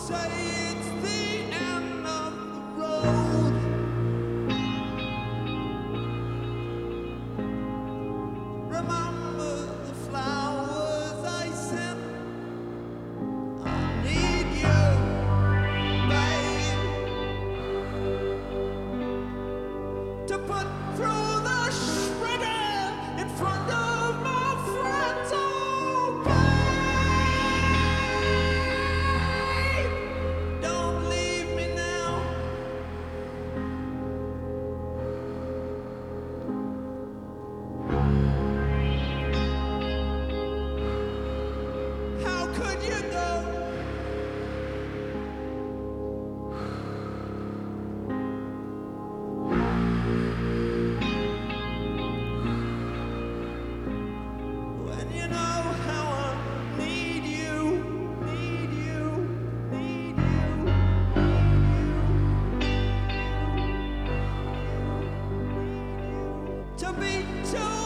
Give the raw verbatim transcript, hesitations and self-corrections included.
say it's the end of the road. Remember the flowers I sent. I need you, babe, to put through the shredder in front of my friends. Oh, babe, don't leave me now. How could you go? When you know how I need you, need you, need you, need you, to be too